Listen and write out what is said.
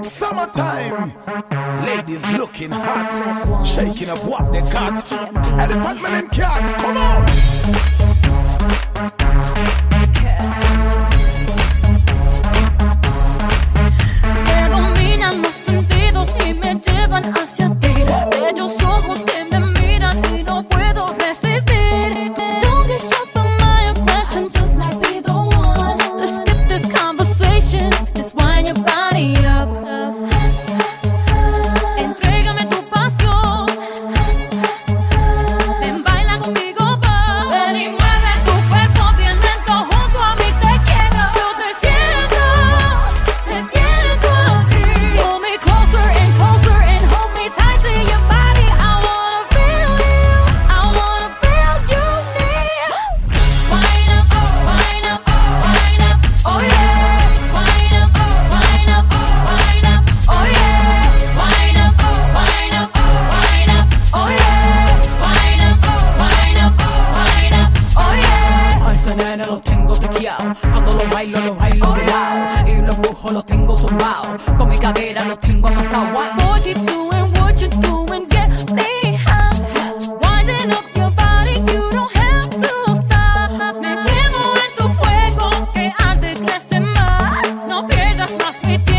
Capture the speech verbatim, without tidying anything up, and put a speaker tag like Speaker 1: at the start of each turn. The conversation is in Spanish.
Speaker 1: It's summertime. Ladies looking hot, shaking up what they got. Elephant man and cat, come on.
Speaker 2: Me dominan los sentidos y me llevan hacia ti. Bellos ojos que me miran y no puedo resistir. Don't get shut by my aggression, just might be the one. Let's skip this conversation, just wind your body up. Entrégame tu pasión. Ven, baila conmigo, va. Ven y mueve tu cuerpo bien lento junto a mí, te quiero. Yo te siento, te siento aquí. Pull me closer and closer and hold me tight to your body. I wanna feel you, I wanna feel you near. Wind up, wind up, wind up, oh yeah. Wind up, wind up, wind up, oh yeah. Wind up, wind up, wind up, oh yeah. Wind up, wind up, wind up, oh yeah.
Speaker 3: A ese nene lo tengo tequeado. Cuando lo bailo, lo bailo de lado. Y los brujos los tengo zumbados. Con mi cadera los tengo amasados.
Speaker 2: Boy, keep doing what you doing, get me hot. Winding up your body, you don't have to stop. Me quemo en tu fuego, que arde, crece más. No pierdas más mi tiempo.